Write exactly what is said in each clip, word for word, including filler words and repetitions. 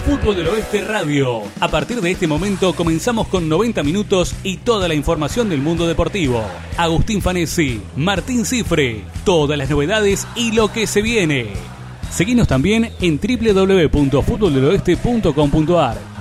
Fútbol del Oeste Radio. A partir de este momento comenzamos con noventa minutos y toda la información del mundo deportivo. Agustín Fanesi, Martín Cifre, todas las novedades y lo que se viene. Seguinos también en doble u doble u doble u punto fútbol del oeste punto com punto a r.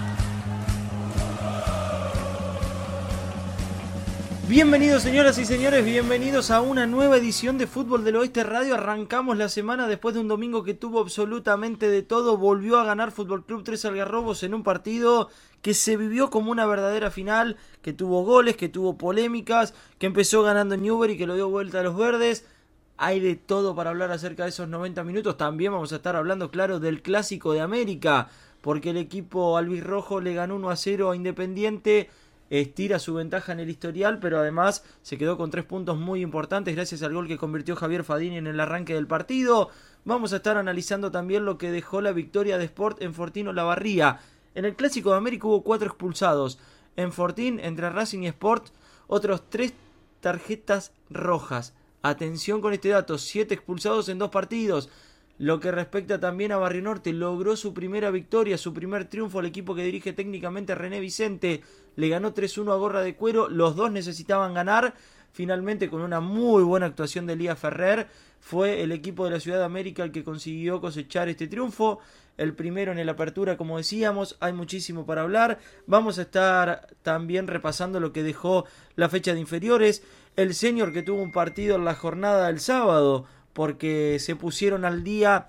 Bienvenidos señoras y señores, bienvenidos a una nueva edición de Fútbol del Oeste Radio. Arrancamos la semana después de un domingo que tuvo absolutamente de todo. Volvió a ganar Fútbol Club Tres Algarrobos en un partido que se vivió como una verdadera final, que tuvo goles, que tuvo polémicas, que empezó ganando Newbery y que lo dio vuelta a los verdes. Hay de todo para hablar acerca de esos noventa minutos. También vamos a estar hablando, claro, del Clásico de América, porque el equipo albirrojo le ganó uno a cero a Independiente. Estira su ventaja en el historial, pero además se quedó con tres puntos muy importantes gracias al gol que convirtió Javier Fadini en el arranque del partido. Vamos a estar analizando también lo que dejó la victoria de Sport en Fortín Olavarría. En el Clásico de América hubo cuatro expulsados. En Fortín, entre Racing y Sport, otros tres tarjetas rojas. Atención con este dato, siete expulsados en dos partidos. Lo que respecta también a Barrio Norte, logró su primera victoria, su primer triunfo al equipo que dirige técnicamente René Vicente. Le ganó tres uno a Gorra de Cuero, los dos necesitaban ganar. Finalmente, con una muy buena actuación de Elías Ferrer, fue el equipo de la Ciudad de América el que consiguió cosechar este triunfo. El primero en el Apertura, como decíamos, hay muchísimo para hablar. Vamos a estar también repasando lo que dejó la fecha de inferiores. El Senior, que tuvo un partido en la jornada del sábado, porque se pusieron al día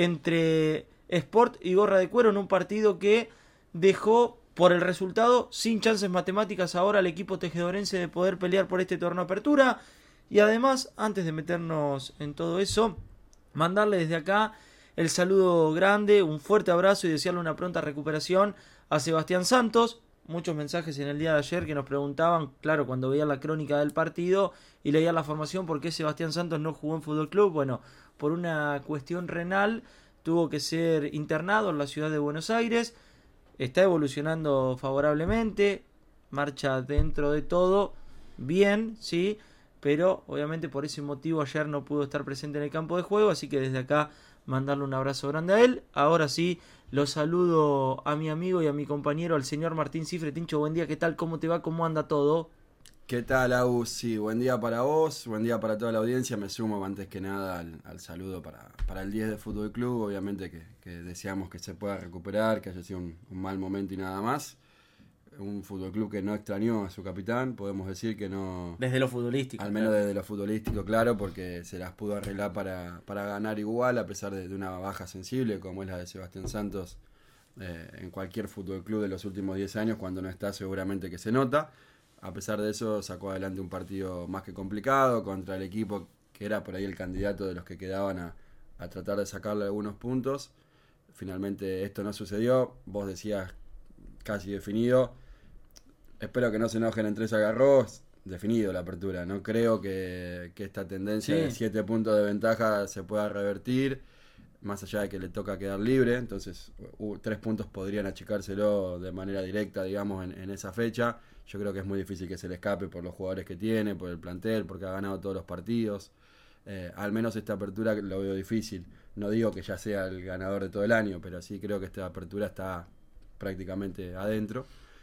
entre Sport y Gorra de Cuero en un partido que dejó por el resultado sin chances matemáticas ahora al equipo tejedorense de poder pelear por este torneo Apertura. Y además, antes de meternos en todo eso, mandarle desde acá el saludo grande, un fuerte abrazo y desearle una pronta recuperación a Sebastián Santos. Muchos mensajes en el día de ayer que nos preguntaban, claro, cuando veían la crónica del partido y leían la formación, ¿por qué Sebastián Santos no jugó en Fútbol Club? Bueno, por una cuestión renal tuvo que ser internado en la ciudad de Buenos Aires. Está evolucionando favorablemente, marcha dentro de todo bien, sí, pero obviamente por ese motivo ayer no pudo estar presente en el campo de juego, así que desde acá mandarle un abrazo grande a él. Ahora sí, lo saludo a mi amigo y a mi compañero, al señor Martín Cifre. Tincho, buen día, ¿qué tal? ¿Cómo te va? ¿Cómo anda todo? ¿Qué tal, Agus? Sí, buen día para vos, buen día para toda la audiencia. Me sumo antes que nada al, al saludo para, para el diez de Fútbol Club. Obviamente que, que deseamos que se pueda recuperar, que haya sido un, un mal momento y nada más. Un Fútbol Club que no extrañó a su capitán, podemos decir que no... Desde lo futbolístico. Al menos desde lo futbolístico, claro, porque se las pudo arreglar para, para ganar igual, a pesar de, de una baja sensible, como es la de Sebastián Santos, eh, en cualquier Fútbol Club de los últimos diez años, cuando no está seguramente que se nota. A pesar de eso, sacó adelante un partido más que complicado contra el equipo que era por ahí el candidato de los que quedaban a, a tratar de sacarle algunos puntos. Finalmente esto no sucedió, vos decías casi definido. Espero que no se enojen en Tres Algarrobos, definido la apertura. No creo que, que esta tendencia sí. de siete puntos de ventaja se pueda revertir, más allá de que le toca quedar libre. Entonces, uh, tres puntos podrían achicárselo de manera directa, digamos, en, en esa fecha. Yo creo que es muy difícil que se le escape por los jugadores que tiene, por el plantel, porque ha ganado todos los partidos. Eh, al menos esta apertura lo veo difícil. No digo que ya sea el ganador de todo el año, pero sí creo que esta apertura está prácticamente adentro.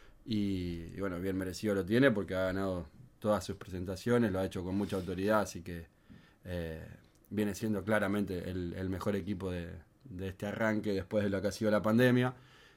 Y, y bueno, bien merecido lo tiene porque ha ganado todas sus presentaciones, lo ha hecho con mucha autoridad, así que eh, viene siendo claramente el, el mejor equipo de, de este arranque después de lo que ha sido la pandemia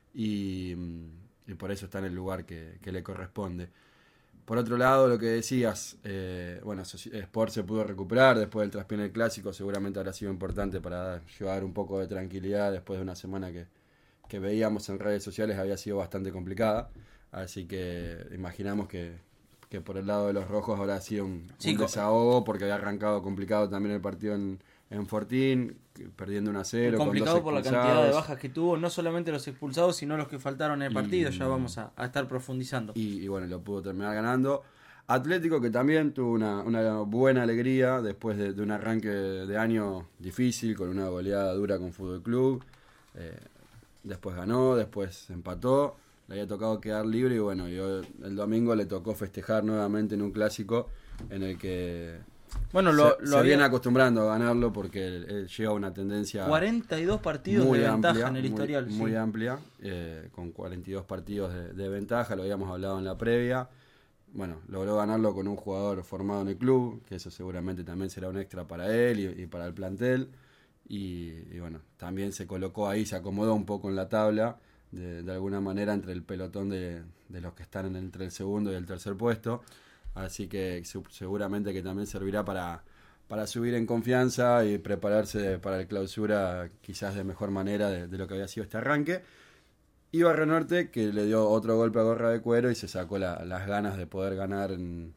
y, y por eso está en el lugar que, que le corresponde. Por otro lado, lo que decías, eh, bueno, Sport se pudo recuperar después del traspié en el Clásico, seguramente habrá sido importante para llevar un poco de tranquilidad después de una semana que, que veíamos en redes sociales había sido bastante complicada. Así que imaginamos que, que por el lado de los rojos habrá sido un, sí, un desahogo porque había arrancado complicado también el partido en, en Fortín, perdiendo uno a cero. Complicado por la cantidad de bajas que tuvo, no solamente los expulsados, sino los que faltaron en el partido. Y, ya vamos a, a estar profundizando. Y, y bueno, lo pudo terminar ganando. Atlético, que también tuvo una, una buena alegría después de, de un arranque de año difícil, con una goleada dura con Fútbol Club. Eh, después ganó, después empató. Le había tocado quedar libre y bueno, yo, el domingo le tocó festejar nuevamente en un clásico en el que Bueno, lo, se, lo se había... viene acostumbrando a ganarlo porque eh, lleva una tendencia cuarenta y dos partidos muy de amplia, ventaja en el muy, historial. muy sí. amplia, eh, con cuarenta y dos partidos de, de ventaja, lo habíamos hablado en la previa. Bueno, logró ganarlo con un jugador formado en el club, que eso seguramente también será un extra para él y, y para el plantel. Y, y bueno, también se colocó ahí, se acomodó un poco en la tabla, de, de alguna manera entre el pelotón de, de los que están en el, entre el segundo y el tercer puesto. Así que su, seguramente que también servirá para, para subir en confianza y prepararse para el clausura quizás de mejor manera de, de lo que había sido este arranque. Y Barrio Norte, que le dio otro golpe a Gorra de Cuero y se sacó la, las ganas de poder ganar en,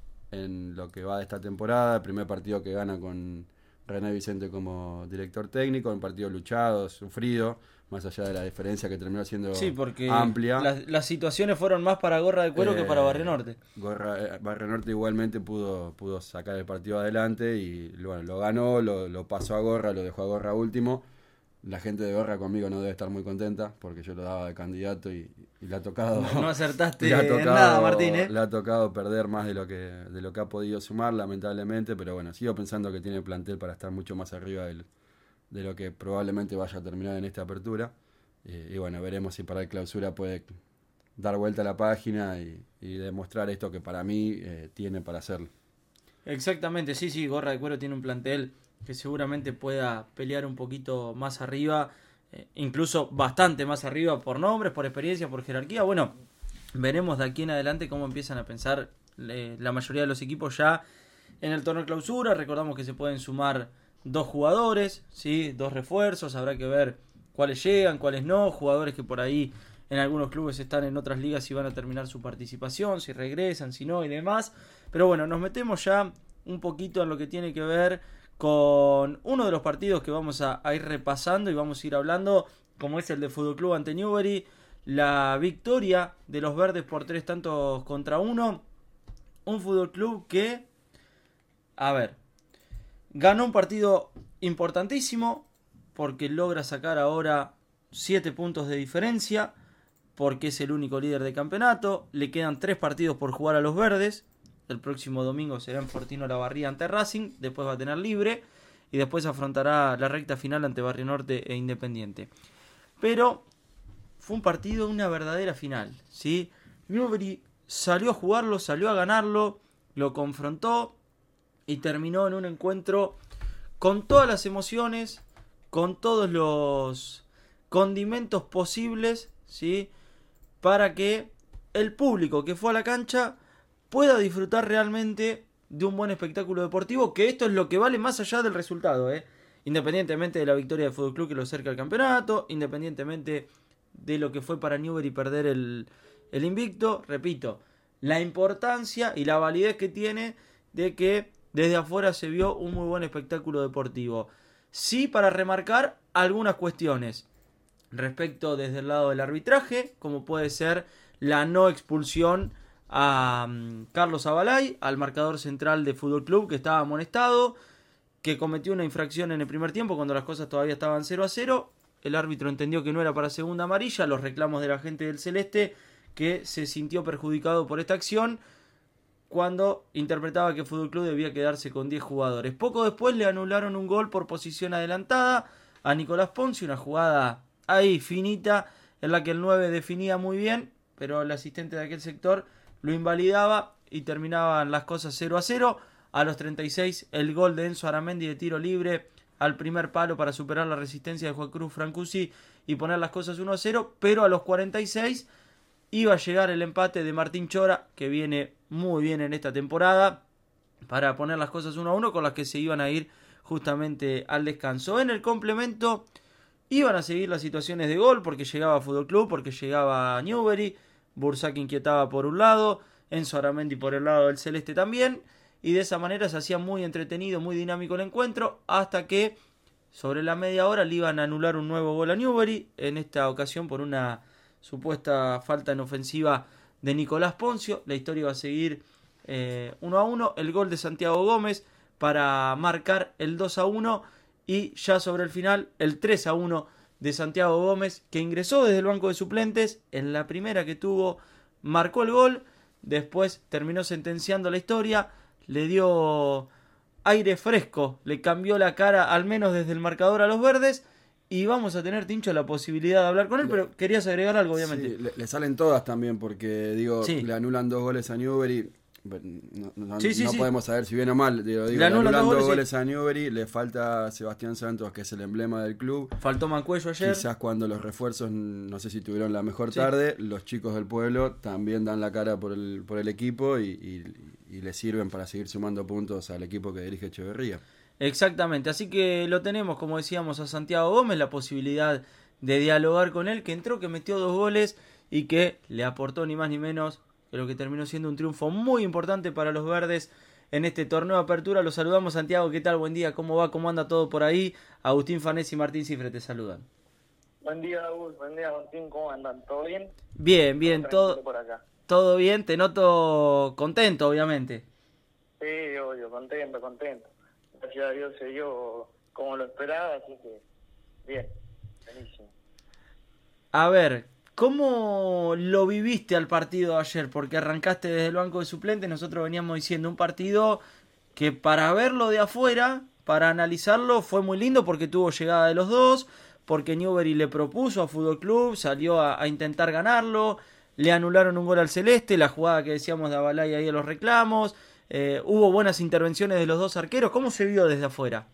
en lo que va de esta temporada. El primer partido que gana con René Vicente como director técnico, un partido luchado, sufrido, más allá de la diferencia que terminó siendo sí, porque amplia. Las, las situaciones fueron más para Gorra de Cuero eh, que para Barrio Norte. Gorra, eh, Barrio Norte igualmente pudo, pudo sacar el partido adelante y bueno, lo ganó, lo, lo pasó a Gorra, lo dejó a Gorra último. La gente de Gorra conmigo no debe estar muy contenta porque yo lo daba de candidato y, y le ha tocado. No, no acertaste le ha tocado, en nada, Martín, ¿eh? Le ha tocado perder más de lo que de lo que ha podido sumar, lamentablemente. Pero bueno, sigo pensando que tiene plantel para estar mucho más arriba del, de lo que probablemente vaya a terminar en esta apertura. Y, y bueno, veremos si para el clausura puede dar vuelta a la página y, y demostrar esto que para mí eh, tiene para hacerlo. Exactamente, sí, sí, Gorra de Cuero tiene un plantel que seguramente pueda pelear un poquito más arriba, eh, incluso bastante más arriba por nombres, por experiencia, por jerarquía. Bueno, veremos de aquí en adelante cómo empiezan a pensar eh, la mayoría de los equipos ya en el torneo clausura. Recordamos que se pueden sumar dos jugadores, ¿sí? Dos refuerzos, habrá que ver cuáles llegan, cuáles no, jugadores que por ahí en algunos clubes están en otras ligas y van a terminar su participación, si regresan, si no y demás. Pero bueno, nos metemos ya un poquito en lo que tiene que ver con uno de los partidos que vamos a, a ir repasando y vamos a ir hablando, como es el de Fútbol Club ante Newbery, la victoria de los verdes por tres tantos contra uno. Un Fútbol Club que, a ver, ganó un partido importantísimo porque logra sacar ahora siete puntos de diferencia, porque es el único líder de campeonato. Le quedan tres partidos por jugar a los verdes. El próximo domingo será en Fortino Olavarría ante Racing, después va a tener libre y después afrontará la recta final ante Barrio Norte e Independiente. Pero fue un partido, una verdadera final, ¿sí? Newbery salió a jugarlo, salió a ganarlo, lo confrontó y terminó en un encuentro con todas las emociones, con todos los condimentos posibles, ¿sí? Para que el público que fue a la cancha pueda disfrutar realmente de un buen espectáculo deportivo, que esto es lo que vale más allá del resultado, ¿eh? Independientemente de la victoria del Fútbol Club que lo acerca al campeonato, independientemente de lo que fue para Newbery perder el, el invicto, repito, la importancia y la validez que tiene de que desde afuera se vio un muy buen espectáculo deportivo. Sí, para remarcar algunas cuestiones respecto desde el lado del arbitraje, como puede ser la no expulsión a um, Carlos Abalay, al marcador central de Fútbol Club, que estaba amonestado, que cometió una infracción en el primer tiempo cuando las cosas todavía estaban cero a cero. El árbitro entendió que no era para segunda amarilla. Los reclamos de la gente del Celeste, que se sintió perjudicado por esta acción cuando interpretaba que Fútbol Club debía quedarse con diez jugadores. Poco después le anularon un gol por posición adelantada a Nicolás Ponce, una jugada ahí finita en la que el nueve definía muy bien, pero el asistente de aquel sector lo invalidaba y terminaban las cosas cero a cero. A los treinta y seis el gol de Enzo Aramendi de tiro libre al primer palo para superar la resistencia de Juan Cruz Francucci y poner las cosas uno a cero, pero a los cuarenta y seis iba a llegar el empate de Martín Chora, que viene muy bien en esta temporada, para poner las cosas uno a uno, con las que se iban a ir justamente al descanso. En el complemento iban a seguir las situaciones de gol, porque llegaba Fútbol Club, porque llegaba Newbery, Bursac inquietaba por un lado, Enzo Aramendi por el lado del Celeste también, y de esa manera se hacía muy entretenido, muy dinámico el encuentro, hasta que sobre la media hora le iban a anular un nuevo gol a Newbery, en esta ocasión por una supuesta falta en ofensiva de Nicolás Poncio. La historia va a seguir eh, uno a uno, el gol de Santiago Gómez para marcar el dos a uno, y ya sobre el final el tres a uno de Santiago Gómez, que ingresó desde el banco de suplentes. En la primera que tuvo marcó el gol, después terminó sentenciando la historia, le dio aire fresco, le cambió la cara al menos desde el marcador a los verdes. Y vamos a tener, Tincho, la posibilidad de hablar con él, pero querías agregar algo, obviamente. Sí, le, le salen todas también, porque digo, sí. le anulan dos goles a Newbery. No, no, sí, sí, no sí. podemos saber si bien o mal. Digo, digo, le anulan dos goles, goles sí. a Newbery, le falta Sebastián Santos, que es el emblema del club. Faltó Mancuello ayer. Quizás cuando los refuerzos, no sé si tuvieron la mejor sí. tarde, los chicos del pueblo también dan la cara por el, por el equipo y, y, y le sirven para seguir sumando puntos al equipo que dirige Echeverría. Exactamente, así que lo tenemos, como decíamos, a Santiago Gómez, la posibilidad de dialogar con él, que entró, que metió dos goles y que le aportó ni más ni menos que lo que terminó siendo un triunfo muy importante para los verdes en este torneo de apertura. Los saludamos, Santiago, ¿qué tal? Buen día, ¿cómo va? ¿Cómo anda todo por ahí? Agustín Fanés y Martín Cifre te saludan. Buen día, Agus, buen día, Martín, ¿cómo andan? ¿Todo bien? Bien, bien, todo, por acá. Todo bien, te noto contento, obviamente. Sí, obvio, contento, contento. Gracias a Dios se dio como lo esperaba, así que bien, buenísimo. A ver, ¿cómo lo viviste al partido ayer? Porque arrancaste desde el banco de suplentes, nosotros veníamos diciendo un partido que para verlo de afuera, para analizarlo, fue muy lindo porque tuvo llegada de los dos, porque Newbery le propuso a Fútbol Club, salió a, a intentar ganarlo, le anularon un gol al Celeste, la jugada que decíamos de Abalay ahí a los reclamos. Eh, hubo buenas intervenciones de los dos arqueros. ¿Cómo se vio desde afuera?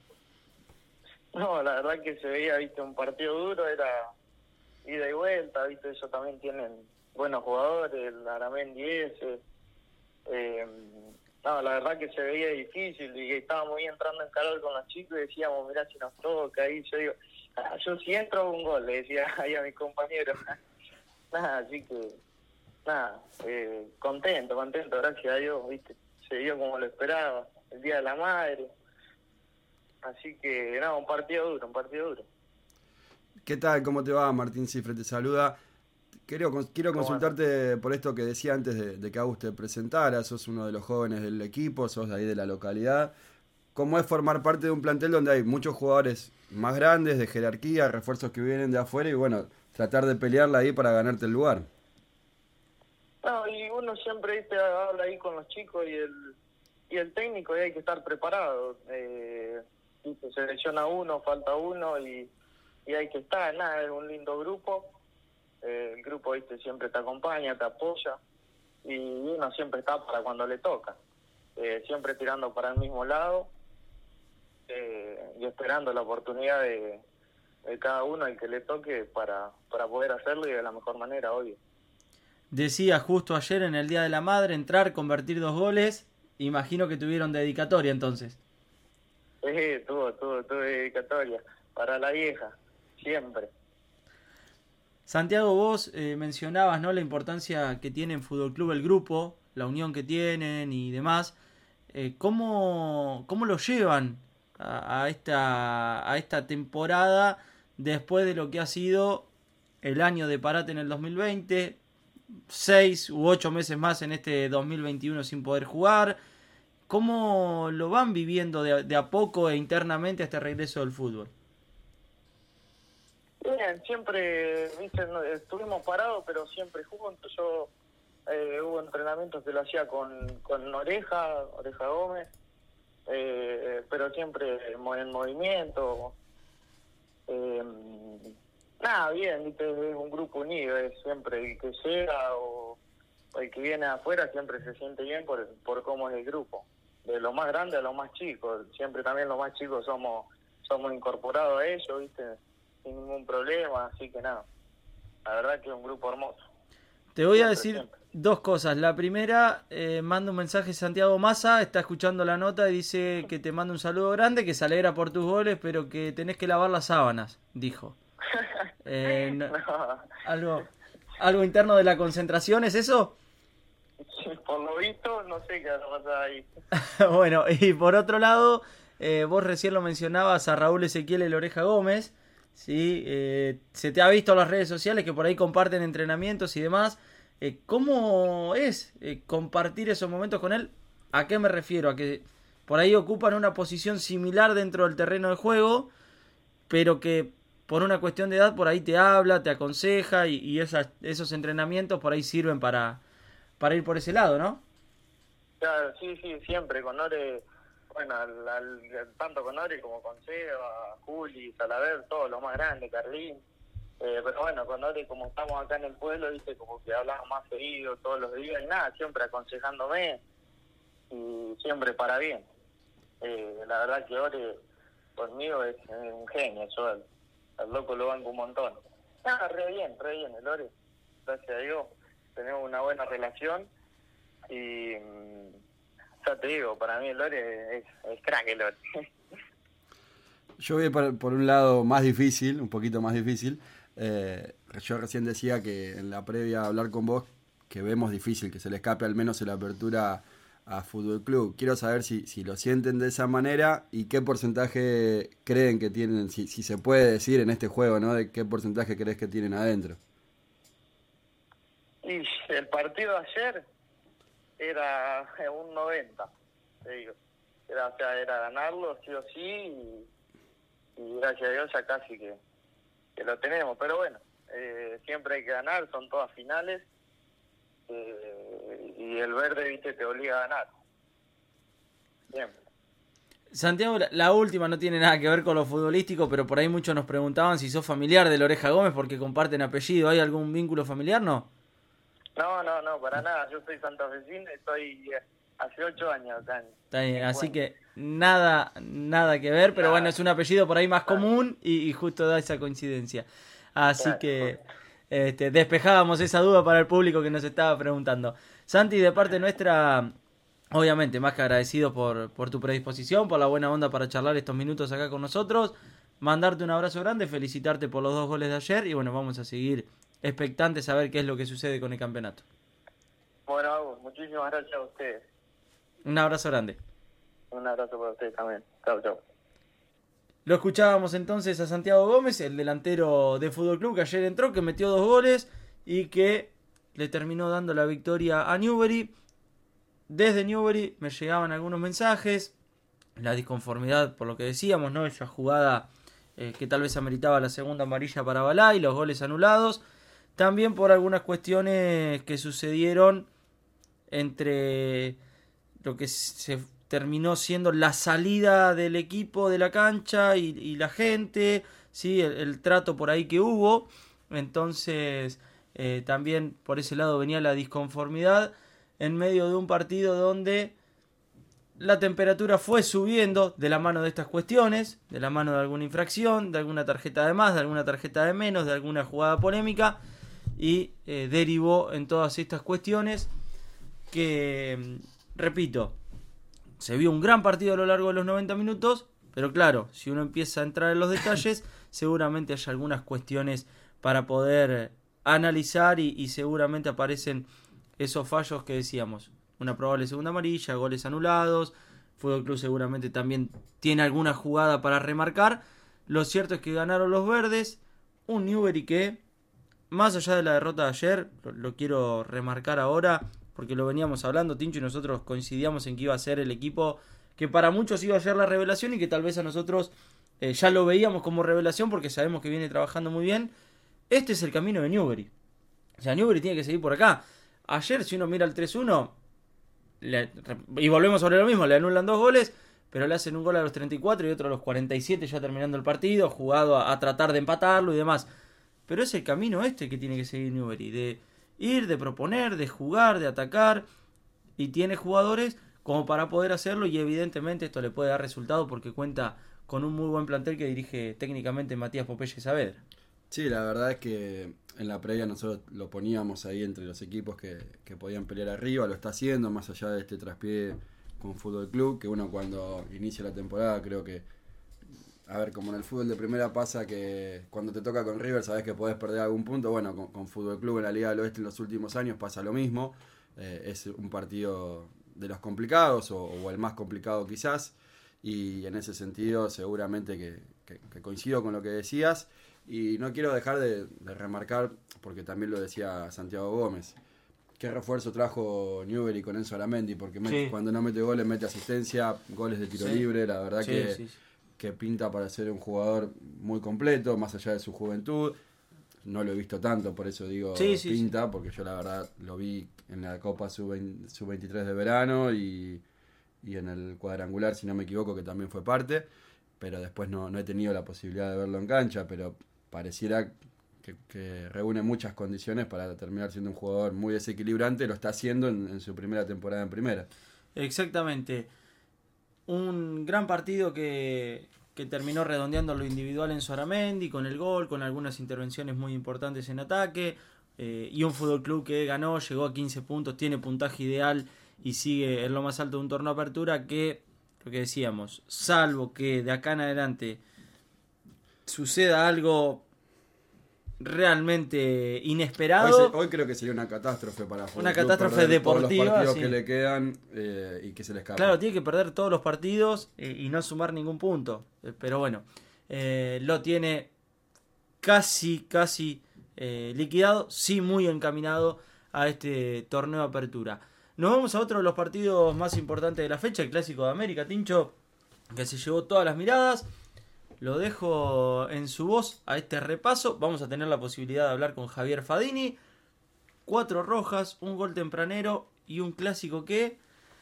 No, la verdad que se veía, viste, un partido duro, era ida y vuelta, viste, ellos también tienen buenos jugadores, el Aramendi ese. Eh, no, la verdad que se veía difícil y que estábamos ahí entrando en calor con los chicos y decíamos, mirá si nos toca ahí. Yo digo, ah, yo si entro un gol, le decía ahí a mis compañeros. Nada, así que, nada, eh, contento, contento, gracias a Dios, viste. Se dio como lo esperaba, el Día de la Madre. Así que, nada, no, un partido duro, un partido duro. ¿Qué tal? ¿Cómo te va? Martín Cifre te saluda. Quiero, quiero consultarte por esto que decía antes de, de que Agus te presentara. Sos uno de los jóvenes del equipo, sos de ahí de la localidad. ¿Cómo es formar parte de un plantel donde hay muchos jugadores más grandes, de jerarquía, refuerzos que vienen de afuera y, bueno, tratar de pelearla ahí para ganarte el lugar? No, y uno siempre, viste, habla ahí con los chicos y el y el técnico y hay que estar preparado. Eh, se selecciona uno, falta uno y, y hay que estar. Nada, es un lindo grupo. Eh, el grupo, viste, siempre te acompaña, te apoya y uno siempre está para cuando le toca. Eh, siempre tirando para el mismo lado eh, y esperando la oportunidad de, de cada uno el que le toque para, para poder hacerlo y de la mejor manera, obvio. Decía justo ayer en el Día de la Madre, entrar, convertir dos goles. Imagino que tuvieron dedicatoria entonces. Sí, tuvo, tuvo, tuvo dedicatoria. Para la vieja, siempre. Santiago, vos eh, mencionabas, ¿no?, la importancia que tiene en Fútbol Club el grupo, la unión que tienen y demás. Eh, ¿cómo, ¿Cómo lo llevan a, a, esta, a esta temporada después de lo que ha sido el año de parate en el dos mil veinte? Seis u ocho meses más en este dos mil veintiuno sin poder jugar. ¿Cómo lo van viviendo de, de a poco e internamente este regreso del fútbol? Bien, siempre, viste, estuvimos parados, pero siempre juntos. Yo eh, hubo entrenamientos que lo hacía con, con Oreja, Oreja Gómez, eh, pero siempre en movimiento. Eh, Nada, bien, ¿viste? Es un grupo unido, es siempre el que llega o, o el que viene afuera siempre se siente bien por, por cómo es el grupo. De lo más grande a lo más chico, siempre también los más chicos somos somos incorporados a ellos, ¿viste? Sin ningún problema, así que nada, la verdad que es un grupo hermoso. Te voy a decir siempre dos cosas. La primera, eh, manda un mensaje Santiago Massa, está escuchando la nota y dice que te manda un saludo grande, que se alegra por tus goles, pero que tenés que lavar las sábanas, dijo. Eh, no, no. algo algo interno de la concentración, ¿es eso? Por lo visto, no sé qué va a pasar ahí. Bueno, y por otro lado, eh, vos recién lo mencionabas a Raúl Ezequiel El Oreja Gómez, ¿sí? Eh, se te ha visto en las redes sociales que por ahí comparten entrenamientos y demás. Eh, ¿Cómo es eh, compartir esos momentos con él? ¿A qué me refiero? A que por ahí ocupan una posición similar dentro del terreno de juego, pero que por una cuestión de edad por ahí te habla, te aconseja y, y esas, esos entrenamientos por ahí sirven para, para ir por ese lado, ¿no? Claro, sí, sí, siempre. Con Ore bueno, al, al, tanto con Ori como con Seba, Juli, Salaver, todos los más grandes, Carlín. Eh, pero bueno, con Ori, como estamos acá en el pueblo, viste, como que hablamos más seguido todos los días y nada, siempre aconsejándome y siempre para bien. Eh, la verdad que Ori conmigo es, es un genio, yo al, al loco lo banco un montón. Nada, re bien, re bien, el Ori, gracias a Dios, tenemos una buena relación y ya te digo, para mí el Ori es, es crack el Ori. Yo voy por, por un lado más difícil, un poquito más difícil. Eh, yo recién decía que en la previa a hablar con vos que vemos difícil que se le escape al menos en la apertura a Fútbol Club. Quiero saber si, si lo sienten de esa manera y qué porcentaje creen que tienen, si, si se puede decir en este juego, ¿no? De qué porcentaje crees que tienen adentro. Y el partido de ayer era un noventa, te digo. Era, o sea, era ganarlo sí o sí y, y gracias a Dios ya casi que, que lo tenemos. Pero bueno, eh, siempre hay que ganar, son todas finales. Eh, y el verde, viste, te obliga a ganar. Siempre. Santiago, la última no tiene nada que ver con lo futbolístico, pero por ahí muchos nos preguntaban si sos familiar del Oreja Gómez porque comparten apellido. ¿Hay algún vínculo familiar, no? No, no, no, para nada. Yo soy santafesino y estoy hace ocho años acá. Está bien, así que nada nada que ver, pero nada. Bueno, es un apellido por ahí más común y, y justo da esa coincidencia. Así claro. que este, despejábamos esa duda para el público que nos estaba preguntando. Santi, de parte nuestra, obviamente, más que agradecido por, por tu predisposición, por la buena onda para charlar estos minutos acá con nosotros, mandarte un abrazo grande, felicitarte por los dos goles de ayer y bueno, vamos a seguir expectantes a ver qué es lo que sucede con el campeonato. Bueno, Agus, muchísimas gracias a ustedes. Un abrazo grande. Un abrazo para ustedes también. Chau, chau. Lo escuchábamos entonces a Santiago Gómez, el delantero de Fútbol Club que ayer entró, que metió dos goles y que le terminó dando la victoria a Newbery. Desde Newbery me llegaban algunos mensajes, la disconformidad por lo que decíamos, ¿no? Esa jugada eh, que tal vez ameritaba la segunda amarilla para Balay, los goles anulados. También por algunas cuestiones que sucedieron entre lo que se terminó siendo la salida del equipo de la cancha y, y la gente, ¿sí? el, el trato por ahí que hubo. Entonces eh, también por ese lado venía la disconformidad en medio de un partido donde la temperatura fue subiendo de la mano de estas cuestiones, de la mano de alguna infracción, de alguna tarjeta de más, de alguna tarjeta de menos, de alguna jugada polémica, y eh, derivó en todas estas cuestiones que, repito, se vio un gran partido a lo largo de los noventa minutos, pero claro, si uno empieza a entrar en los detalles, seguramente hay algunas cuestiones para poder analizar y, y seguramente aparecen esos fallos que decíamos. Una probable segunda amarilla, goles anulados, Fútbol Club seguramente también tiene alguna jugada para remarcar. Lo cierto es que ganaron los verdes, un Newbery que, más allá de la derrota de ayer, lo, lo quiero remarcar ahora, porque lo veníamos hablando, Tincho y nosotros coincidíamos en que iba a ser el equipo que para muchos iba a ser la revelación y que tal vez a nosotros eh, ya lo veíamos como revelación porque sabemos que viene trabajando muy bien. Este es el camino de Newbery. O sea, Newbery tiene que seguir por acá. Ayer, si uno mira el tres uno, le, y volvemos sobre lo mismo, le anulan dos goles, pero le hacen un gol a los treinta y cuatro y otro a los cuarenta y siete ya terminando el partido, jugado a, a tratar de empatarlo y demás. Pero es el camino este que tiene que seguir Newbery, de ir, de proponer, de jugar, de atacar, y tiene jugadores como para poder hacerlo y evidentemente esto le puede dar resultado porque cuenta con un muy buen plantel que dirige técnicamente Matías Popeye Saavedra. Sí, la verdad es que en la previa nosotros lo poníamos ahí entre los equipos que, que podían pelear arriba, lo está haciendo más allá de este traspié con Fútbol Club, que uno cuando inicia la temporada creo que, a ver, como en el fútbol de primera pasa que cuando te toca con River sabes que podés perder algún punto, bueno, con, con Fútbol Club en la Liga del Oeste en los últimos años pasa lo mismo, eh, es un partido de los complicados o, o el más complicado quizás, y en ese sentido seguramente que, que, que coincido con lo que decías, y no quiero dejar de, de remarcar, porque también lo decía Santiago Gómez, qué refuerzo trajo Newbery con Enzo Aramendi, porque mete, sí. cuando no mete goles mete asistencia, goles de tiro sí. libre, la verdad sí, que... Sí, sí. que pinta para ser un jugador muy completo, más allá de su juventud. No lo he visto tanto, por eso digo sí, sí, pinta, sí. porque yo la verdad lo vi en la Copa sub veintitrés de verano y, y en el cuadrangular, si no me equivoco, que también fue parte, pero después no, no he tenido la posibilidad de verlo en cancha, pero pareciera que, que reúne muchas condiciones para terminar siendo un jugador muy desequilibrante, lo está haciendo en, en su primera temporada en primera. Exactamente. Un gran partido que, que terminó redondeando lo individual en Soramendi, con el gol, con algunas intervenciones muy importantes en ataque, eh, y un Fútbol Club que ganó, llegó a quince puntos, tiene puntaje ideal y sigue en lo más alto de un torneo de apertura que, lo que decíamos, salvo que de acá en adelante suceda algo realmente inesperado. Hoy, se, hoy creo que sería una catástrofe para Fútbol Una Club, catástrofe deportiva. Todos los partidos sí. que le quedan eh, y que se le escapan. Claro, tiene que perder todos los partidos eh, y no sumar ningún punto. Eh, pero bueno, eh, lo tiene casi, casi eh, liquidado, sí muy encaminado a este torneo de apertura. Nos vamos a otro de los partidos más importantes de la fecha, el Clásico de América, Tincho, que se llevó todas las miradas. Lo dejo en su voz a este repaso. Vamos a tener la posibilidad de hablar con Javier Fadini. Cuatro rojas, un gol tempranero y un clásico que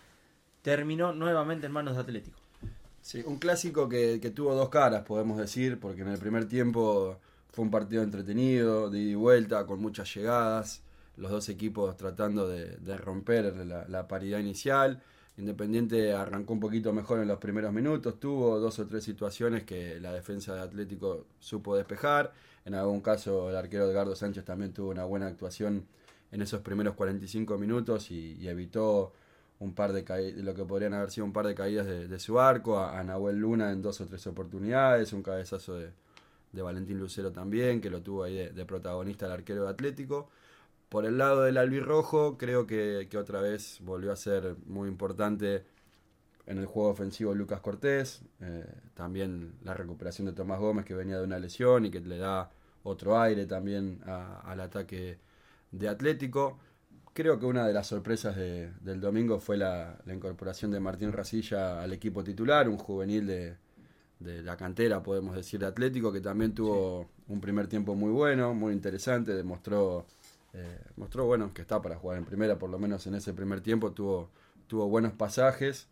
terminó nuevamente en manos de Atlético. Sí, un clásico que, que tuvo dos caras, podemos decir, porque en el primer tiempo fue un partido entretenido, de ida y vuelta, con muchas llegadas. Los dos equipos tratando de, de romper la, la paridad inicial. Independiente arrancó un poquito mejor en los primeros minutos, tuvo dos o tres situaciones que la defensa de Atlético supo despejar. En algún caso el arquero Edgardo Sánchez también tuvo una buena actuación en esos primeros cuarenta y cinco minutos y, y evitó un par de ca- lo que podrían haber sido un par de caídas de, de su arco, a, a Nahuel Luna en dos o tres oportunidades, un cabezazo de, de Valentín Lucero también, que lo tuvo ahí de, de protagonista el arquero de Atlético. Por el lado del albirrojo, creo que, que otra vez volvió a ser muy importante en el juego ofensivo Lucas Cortés. Eh, también la recuperación de Tomás Gómez, que venía de una lesión y que le da otro aire también a, al ataque de Atlético. Creo que una de las sorpresas de, del domingo fue la, la incorporación de Martín Racilla al equipo titular, un juvenil de, de la cantera, podemos decir, de Atlético, que también tuvo sí. un primer tiempo muy bueno, muy interesante, demostró... Eh, mostró bueno que está para jugar en primera, por lo menos en ese primer tiempo tuvo, tuvo buenos pasajes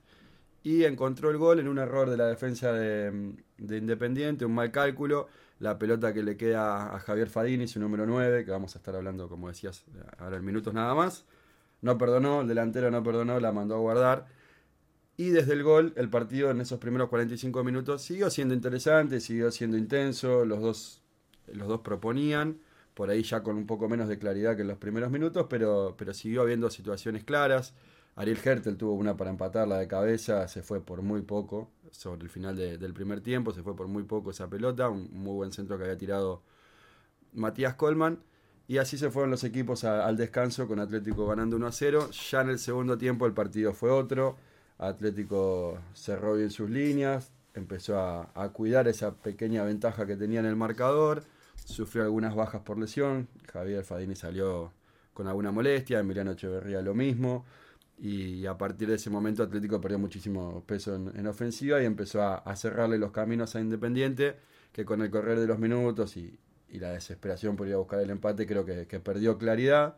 y encontró el gol en un error de la defensa de, de Independiente, un mal cálculo, la pelota que le queda a Javier Fadini, su número nueve, que vamos a estar hablando, como decías, ahora en minutos nada más, no perdonó, el delantero no perdonó, la mandó a guardar y desde el gol el partido en esos primeros cuarenta y cinco minutos siguió siendo interesante, siguió siendo intenso, los dos, los dos proponían, por ahí ya con un poco menos de claridad que en los primeros minutos, pero, pero siguió habiendo situaciones claras. Ariel Hertel tuvo una para empatarla de cabeza, se fue por muy poco, sobre el final de, del primer tiempo, se fue por muy poco esa pelota, un muy buen centro que había tirado Matías Colman, y así se fueron los equipos a, al descanso, con Atlético ganando uno a cero. Ya en el segundo tiempo el partido fue otro, Atlético cerró bien sus líneas, empezó a, a cuidar esa pequeña ventaja que tenía en el marcador, sufrió algunas bajas por lesión, Javier Fadini salió con alguna molestia, Emiliano Echeverría lo mismo, y a partir de ese momento Atlético perdió muchísimo peso en, en ofensiva y empezó a, a cerrarle los caminos a Independiente, que con el correr de los minutos y, y la desesperación por ir a buscar el empate creo que, que perdió claridad.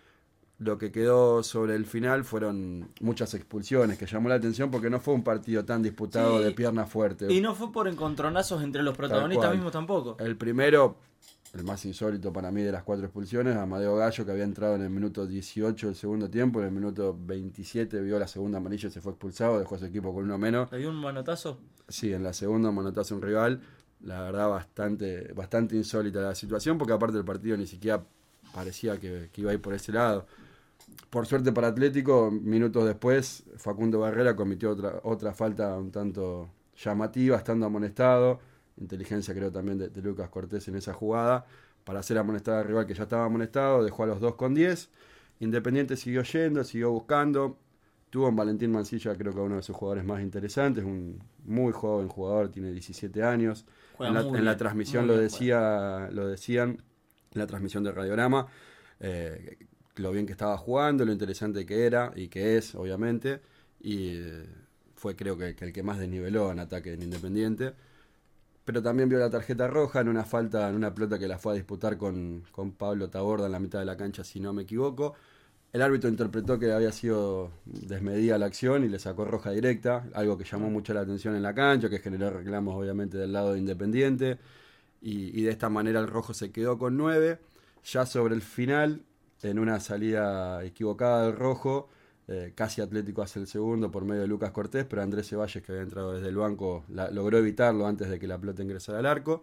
Lo que quedó sobre el final fueron muchas expulsiones, que llamó la atención porque no fue un partido tan disputado, sí, de pierna fuerte. Y no fue por encontronazos entre los protagonistas mismos tampoco. El primero, el más insólito para mí de las cuatro expulsiones, Amadeo Gallo, que había entrado en el minuto dieciocho del segundo tiempo, en el minuto veintisiete vio la segunda amarilla y se fue expulsado, dejó a su equipo con uno menos. ¿Le dio un manotazo? Sí, en la segunda un manotazo a un rival. La verdad, bastante, bastante insólita la situación, porque aparte del partido ni siquiera parecía que, que iba a ir por ese lado. Por suerte para Atlético, minutos después, Facundo Barrera cometió otra, otra falta un tanto llamativa, estando amonestado. Inteligencia creo también de, de Lucas Cortés en esa jugada, para hacer amonestar al rival que ya estaba amonestado, dejó a los dos con diez. Independiente siguió yendo, siguió buscando. Tuvo en Valentín Mancilla, creo que uno de sus jugadores más interesantes, un muy joven jugador, tiene diecisiete años. En la, en la transmisión lo decía, lo decían, en la transmisión de Radiograma, eh, lo bien que estaba jugando, lo interesante que era y que es, obviamente, y eh, fue creo que, que el que más desniveló en ataque en Independiente. Pero también vio la tarjeta roja en una falta, en una pelota que la fue a disputar con, con Pablo Taborda en la mitad de la cancha, si no me equivoco. El árbitro interpretó que había sido desmedida la acción y le sacó roja directa, algo que llamó mucho la atención en la cancha, que generó reclamos obviamente del lado de Independiente, y, y de esta manera el rojo se quedó con nueve. Ya sobre el final, en una salida equivocada del rojo, eh, casi Atlético hace el segundo por medio de Lucas Cortés, pero Andrés Ceballos, que había entrado desde el banco, la, logró evitarlo antes de que la pelota ingresara al arco.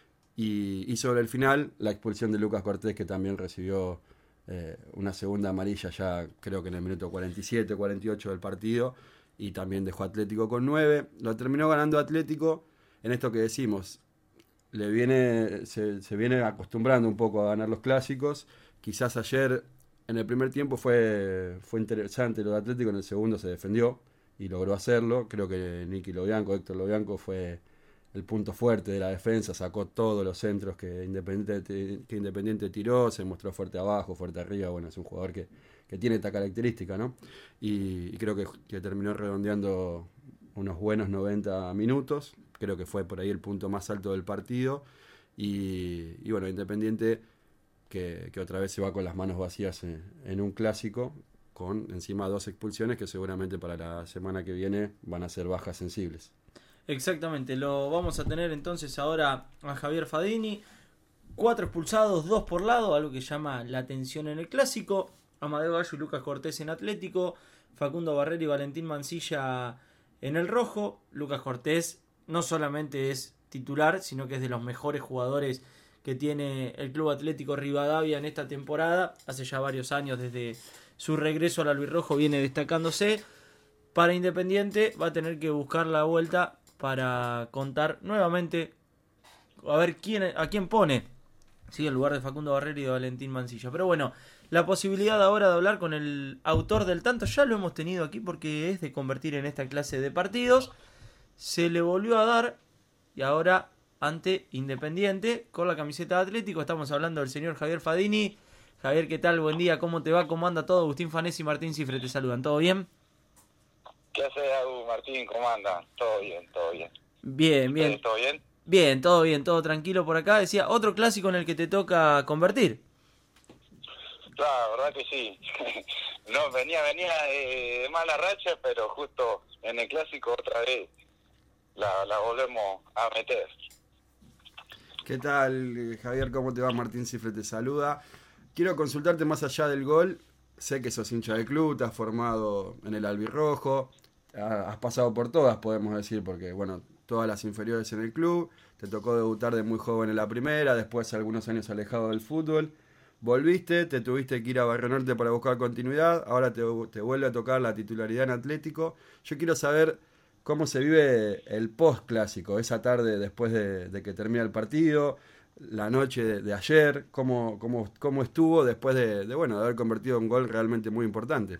Y, y sobre el final, la expulsión de Lucas Cortés, que también recibió eh, una segunda amarilla ya creo que en el minuto cuarenta y siete, cuarenta y ocho del partido, y también dejó Atlético con nueve. Lo terminó ganando Atlético en esto que decimos. Le viene, se, se viene acostumbrando un poco a ganar los clásicos. Quizás ayer en el primer tiempo fue, fue interesante lo de Atlético, en el segundo se defendió y logró hacerlo. Creo que Nicky Lobianco, Héctor Lobianco fue el punto fuerte de la defensa, sacó todos los centros que Independiente, que Independiente tiró, se mostró fuerte abajo, fuerte arriba. Bueno, es un jugador que, que tiene esta característica, ¿no? Y, y creo que, que terminó redondeando unos buenos noventa minutos. Creo que fue por ahí el punto más alto del partido. Y, y bueno, Independiente que, que otra vez se va con las manos vacías en, en un clásico, con encima dos expulsiones que seguramente para la semana que viene van a ser bajas sensibles. Exactamente, lo vamos a tener entonces ahora a Javier Fadini. Cuatro expulsados, dos por lado, algo que llama la atención en el clásico. Amadeo Gallo y Lucas Cortés en Atlético, Facundo Barrera y Valentín Mancilla en el rojo. Lucas Cortés no solamente es titular, sino que es de los mejores jugadores que tiene el Club Atlético Rivadavia en esta temporada. Hace ya varios años, desde su regreso al albirrojo, viene destacándose. Para Independiente va a tener que buscar la vuelta para contar nuevamente a ver quién a quién pone, sí, en lugar de Facundo Barrera y de Valentín Mancilla. Pero bueno, la posibilidad ahora de hablar con el autor del tanto ya lo hemos tenido aquí, porque es de convertir en esta clase de partidos. Se le volvió a dar, y ahora ante Independiente con la camiseta de Atlético. Estamos hablando del señor Javier Fadini. Javier, ¿qué tal? Buen día, ¿cómo te va? ¿Cómo anda todo? Agustín Fanesi y Martín Cifre te saludan, ¿todo bien? ¿Qué haces, Agus, Martín? ¿Cómo andan? Todo bien, todo bien. Bien, bien. ¿Todo bien? Bien, todo bien, todo tranquilo por acá. Decía, otro clásico en el que te toca convertir. Claro, la verdad que sí. No, venía venía de, de mala racha, pero justo en el clásico otra vez la, la volvemos a meter. ¿Qué tal, Javier? ¿Cómo te va? Martín Cifre te saluda. Quiero consultarte más allá del gol. Sé que sos hincha del club, te has formado en el albirrojo, has pasado por todas, podemos decir, porque bueno, todas las inferiores en el club, te tocó debutar de muy joven en la primera, después algunos años alejado del fútbol, volviste, te tuviste que ir a Barrio Norte para buscar continuidad, ahora te, te vuelve a tocar la titularidad en Atlético. Yo quiero saber cómo se vive el post-clásico, esa tarde después de, de que termina el partido, la noche de, de ayer, cómo, cómo, cómo estuvo después de, de, bueno, de haber convertido un gol realmente muy importante.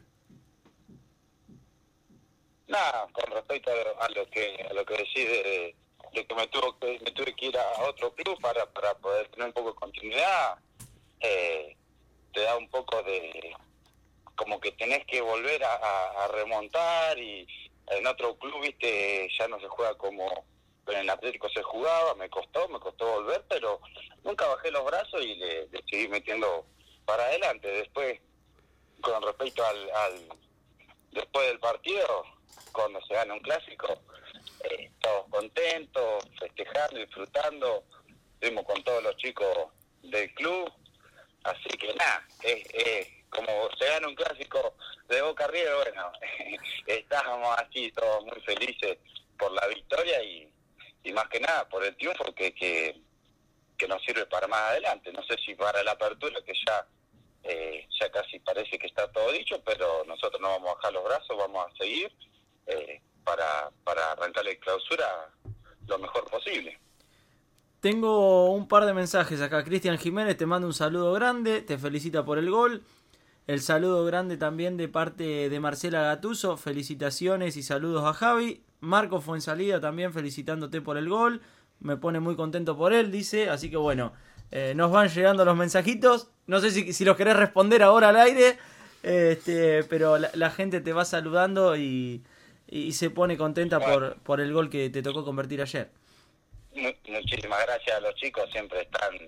Nada, con respecto a lo que a lo que decís de, de que me tuvo que me tuve que ir a otro club para para poder tener un poco de continuidad, eh, te da un poco de como que tenés que volver a, a, a remontar, y en otro club, viste, ya no se juega como en el Atlético se jugaba. Me costó, me costó volver, pero nunca bajé los brazos y le, le seguí metiendo para adelante. Después, con respecto al, al después del partido, cuando se gana un clásico, eh, todos contentos, festejando, disfrutando, estuvimos con todos los chicos del club, así que nada, es, es como se gana un clásico de Boca River, bueno, estábamos así todos muy felices por la victoria y, y más que nada por el triunfo que, que, que nos sirve para más adelante. No sé si para la apertura, que ya eh, ya casi parece que está todo dicho, pero nosotros no vamos a bajar los brazos, vamos a seguir eh, para, para arrancar la clausura lo mejor posible. Tengo un par de mensajes acá. Cristian Jiménez te manda un saludo grande, te felicita por el gol. El saludo grande también de parte de Marcela Gattuso, felicitaciones y saludos a Javi. Marco Fuensalida también felicitándote por el gol, me pone muy contento por él, dice. Así que bueno, eh, nos van llegando los mensajitos, no sé si, si los querés responder ahora al aire, este, pero la, la gente te va saludando y, y se pone contenta por, por el gol que te tocó convertir ayer. Muchísimas gracias a los chicos, siempre están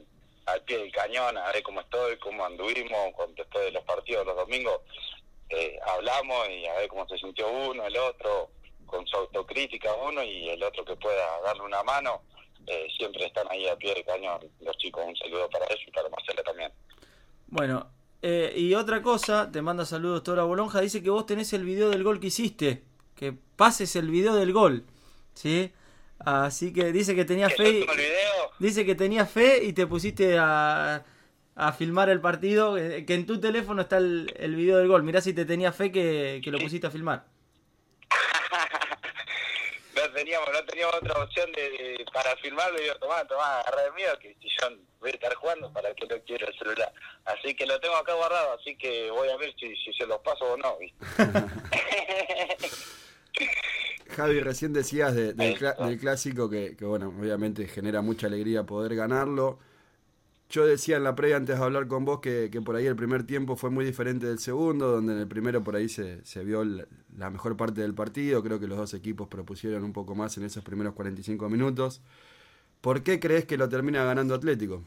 al pie del cañón, a ver cómo estoy, cómo anduvimos con, después de los partidos los domingos. Eh, hablamos y a ver cómo se sintió uno, el otro, con su autocrítica uno y el otro que pueda darle una mano. Eh, siempre están ahí al pie del cañón los chicos. Un saludo para ellos y para Marcela también. Bueno, eh, y otra cosa, te manda saludos Tora Bolonja, dice que vos tenés el video del gol que hiciste, que pases el video del gol, ¿sí? Así que dice que tenía fe, y, el video? dice que tenía fe y te pusiste a, a filmar el partido, que en tu teléfono está el, el video del gol, mirá si te tenía fe que, que lo pusiste a filmar. No teníamos, no teníamos otra opción de, de para filmarlo. Y digo, tomá, tomá, agarrá el mío, que si yo voy a estar jugando, para que no quiero el celular. Así que lo tengo acá guardado, así que voy a ver si, si se los paso o no, ¿viste? Javi, recién decías de, del, cl- del clásico que, que, bueno, obviamente genera mucha alegría poder ganarlo. Yo decía en la previa, antes de hablar con vos, que, que por ahí el primer tiempo fue muy diferente del segundo, donde en el primero por ahí se, se vio la, la mejor parte del partido. Creo que los dos equipos propusieron un poco más en esos primeros cuarenta y cinco minutos. ¿Por qué crees que lo termina ganando Atlético?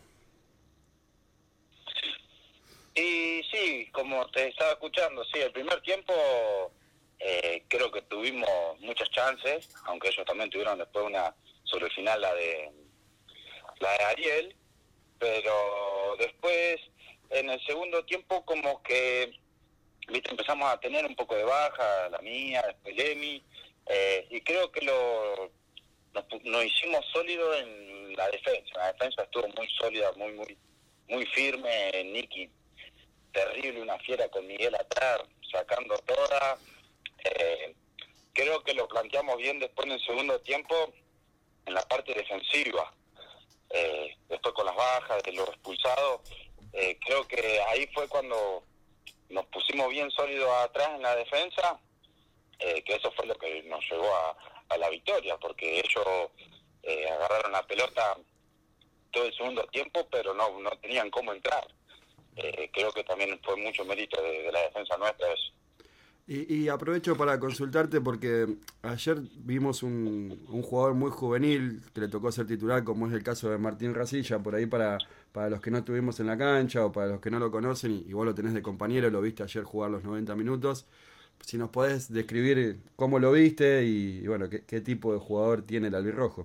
Y sí, como te estaba escuchando, sí, el primer tiempo eh, creo que tuvimos muchas chances, aunque ellos también tuvieron después una sobre el final, la de la de Ariel. Pero después, en el segundo tiempo, como que viste empezamos a tener un poco de baja, la mía, después Emi, eh, y creo que lo nos, nos hicimos sólidos en la defensa. La defensa estuvo muy sólida, muy muy muy firme. Nicky, terrible, una fiera con Miguel atrás, sacando toda. Eh, creo que lo planteamos bien después en el segundo tiempo, en la parte defensiva. Eh, después con las bajas de los expulsados, eh, creo que ahí fue cuando nos pusimos bien sólidos atrás en la defensa, eh, que eso fue lo que nos llevó a, a la victoria, porque ellos eh, agarraron la pelota todo el segundo tiempo, pero no, no tenían cómo entrar. Eh, creo que también fue mucho mérito de, de la defensa nuestra eso. Y, y aprovecho para consultarte porque ayer vimos un, un jugador muy juvenil que le tocó ser titular, como es el caso de Martín Rasilla, por ahí para, para los que no estuvimos en la cancha o para los que no lo conocen, y, y vos lo tenés de compañero, lo viste ayer jugar los noventa minutos. Si nos podés describir cómo lo viste y, y bueno, qué, qué tipo de jugador tiene el albirrojo.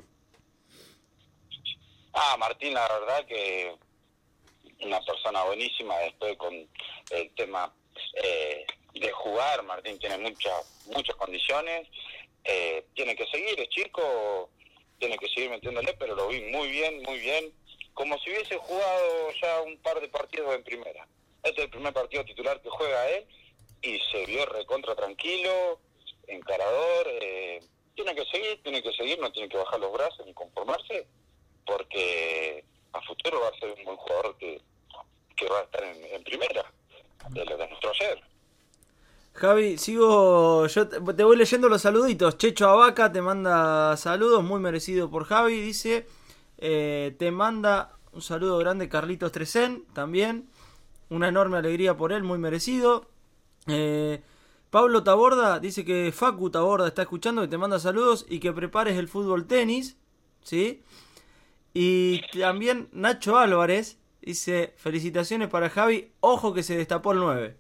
Ah, Martín, la verdad que una persona buenísima. Después con el tema eh, de jugar, Martín tiene muchas muchas condiciones, eh, tiene que seguir, es chico, tiene que seguir metiéndole, pero lo vi muy bien, muy bien, como si hubiese jugado ya un par de partidos en primera. Este es el primer partido titular que juega él y se vio recontra tranquilo, encarador. Eh, tiene que seguir, tiene que seguir, no tiene que bajar los brazos ni conformarse, porque a futuro va a ser un buen jugador que, que va a estar en, en primera, de lo de nuestro ayer. Javi, sigo, yo te, te voy leyendo los saluditos. Checho Abaca te manda saludos, muy merecido por Javi, dice. Eh, te manda un saludo grande Carlitos Trecén, también. Una enorme alegría por él, muy merecido. Eh, Pablo Taborda dice que Facu Taborda está escuchando, que te manda saludos y que prepares el fútbol tenis, ¿sí? Y también Nacho Álvarez dice, felicitaciones para Javi, ojo que se destapó el nueve.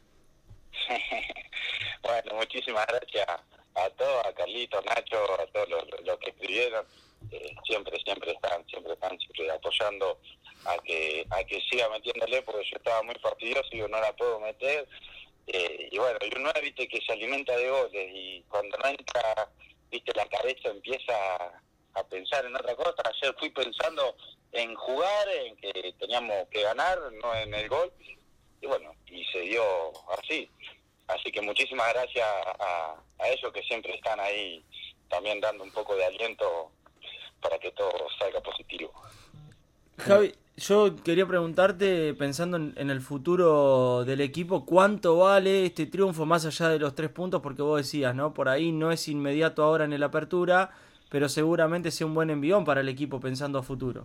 Bueno, muchísimas gracias a todos, a Carlitos, Nacho, a todos los, los que escribieron. Eh, siempre, siempre están, siempre están siempre apoyando a que a que siga metiéndole, porque yo estaba muy fastidioso y digo, no la puedo meter. Eh, y bueno, y uno viste que se alimenta de goles y cuando no entra, viste, la cabeza empieza a, a pensar en otra cosa. Ayer fui pensando en jugar, en que teníamos que ganar, no en el gol. Y bueno, y se dio así. Así que muchísimas gracias a, a ellos que siempre están ahí también dando un poco de aliento para que todo salga positivo. Javi, yo quería preguntarte, pensando en, en el futuro del equipo, ¿cuánto vale este triunfo más allá de los tres puntos? Porque vos decías, ¿no? Por ahí no es inmediato ahora en el Apertura, pero seguramente sea un buen envión para el equipo pensando a futuro.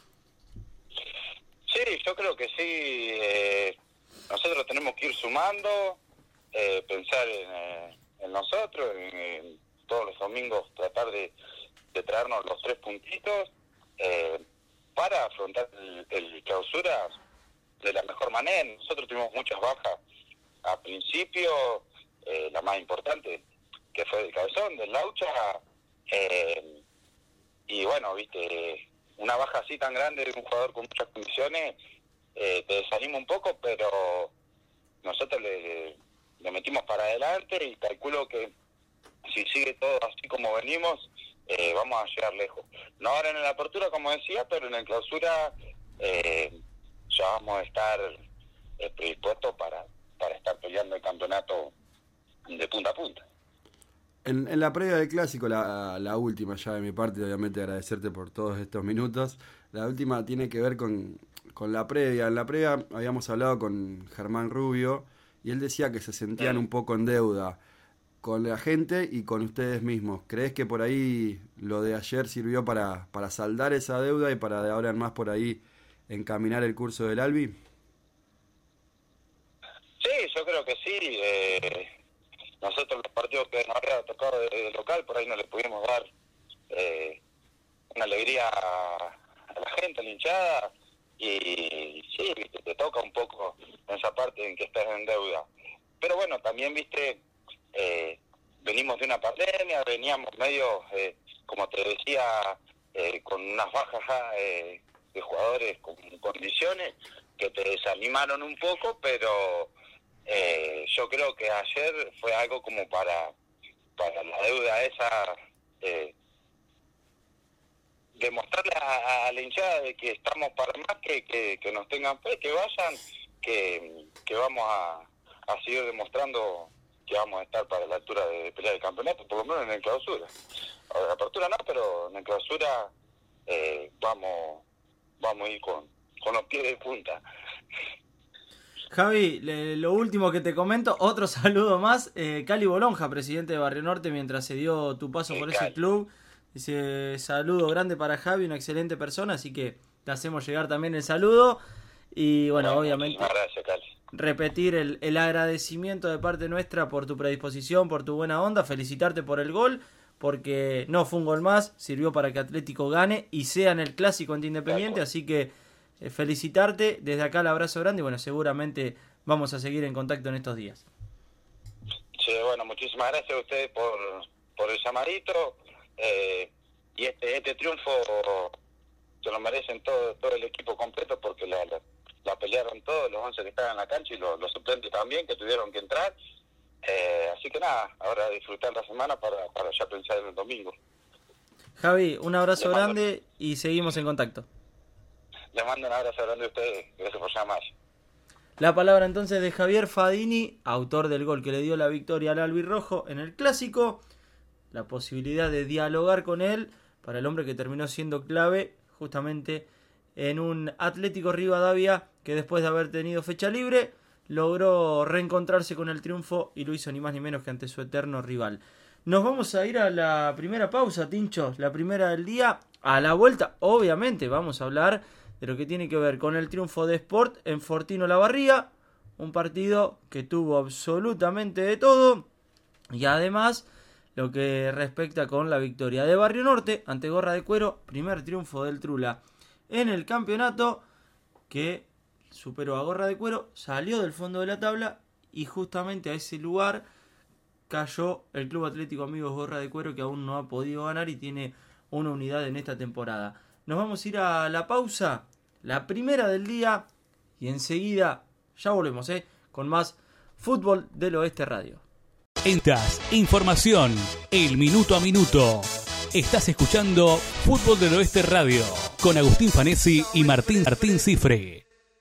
Sí, yo creo que sí. Eh, nosotros tenemos que ir sumando, eh, pensar en, eh, en nosotros, en, en todos los domingos tratar de, de traernos los tres puntitos. Eh, para afrontar el, el clausura de la mejor manera. Nosotros tuvimos muchas bajas a principio, eh, la más importante, que fue del Cabezón, del Laucha, eh, y bueno, viste, una baja así tan grande de un jugador con muchas condiciones, eh, te desanima un poco, pero nosotros le, le metimos para adelante y calculo que si sigue todo así como venimos, eh, vamos a llegar lejos. No ahora en la apertura, como decía, pero en la clausura eh, ya vamos a estar eh, predispuestos para, para estar peleando el campeonato de punta a punta. En, en la previa del Clásico, la, la última ya de mi parte, obviamente agradecerte por todos estos minutos, la última tiene que ver con, con la previa. En la previa habíamos hablado con Germán Rubio y él decía que se sentían un poco en deuda con la gente y con ustedes mismos. ¿Crees que por ahí lo de ayer sirvió para, para saldar esa deuda y para de ahora en más por ahí encaminar el curso del Albi? Sí, yo creo que sí. Eh, nosotros los partidos que nos había tocado de, de local, por ahí no le pudimos dar eh, una alegría a, a la gente, a la hinchada, y sí, viste, te toca un poco en esa parte en que estás en deuda. Pero bueno, también, viste, eh, venimos de una pandemia, veníamos medio, eh, como te decía, eh, con unas bajas eh, de jugadores con condiciones que te desanimaron un poco, pero eh, yo creo que ayer fue algo como para, para la deuda esa, eh, demostrarle a, a la hinchada de que estamos para más, que, que, que nos tengan fe, que vayan, que, que vamos a, a seguir demostrando que vamos a estar para la altura de pelear el campeonato, por lo menos en el clausura. Ahora, la apertura no, pero en el clausura eh, vamos vamos a ir con, con los pies de punta. Javi, le, lo último que te comento, otro saludo más, eh, Cali Bolonja, presidente de Barrio Norte, mientras se dio tu paso sí, por Cali. Ese club, dice saludo grande para Javi, una excelente persona, así que te hacemos llegar también el saludo, y bueno, bueno obviamente gracias, Cali. Repetir el, el agradecimiento de parte nuestra por tu predisposición, por tu buena onda, felicitarte por el gol, porque no fue un gol más, sirvió para que Atlético gane y sea en el Clásico ante Independiente, así que eh, felicitarte, desde acá el abrazo grande y bueno, seguramente vamos a seguir en contacto en estos días. Sí, bueno, muchísimas gracias a ustedes por, por el llamadito, eh, y este este triunfo se lo merecen todo, todo el equipo completo, porque la, la, la pelearon todos, los once que estaban en la cancha y los, los suplentes también, que tuvieron que entrar. Eh, así que nada, ahora disfrutar la semana para, para ya pensar en el domingo. Javi, un abrazo grande y seguimos en contacto. Les mando un abrazo grande a ustedes, gracias por llamar. La palabra entonces de Javier Fadini, autor del gol que le dio la victoria al albirrojo en el Clásico. La posibilidad de dialogar con él para el hombre que terminó siendo clave justamente en un Atlético Rivadavia que después de haber tenido fecha libre logró reencontrarse con el triunfo y lo hizo ni más ni menos que ante su eterno rival. Nos vamos a ir a la primera pausa, Tincho, la primera del día. A la vuelta, obviamente, vamos a hablar de lo que tiene que ver con el triunfo de Sport en Fortino Lavarría, un partido que tuvo absolutamente de todo, y además lo que respecta con la victoria de Barrio Norte ante Gorra de Cuero, primer triunfo del Trula en el campeonato, que superó a Gorra de Cuero, salió del fondo de la tabla y justamente a ese lugar cayó el Club Atlético Amigos Gorra de Cuero, que aún no ha podido ganar y tiene una unidad en esta temporada. Nos vamos a ir a la pausa, la primera del día, y enseguida ya volvemos ¿eh? con más Fútbol del Oeste Radio. Entas, información, el minuto a minuto. Estás escuchando Fútbol del Oeste Radio con Agustín Fanesi y Martín Martín Cifre.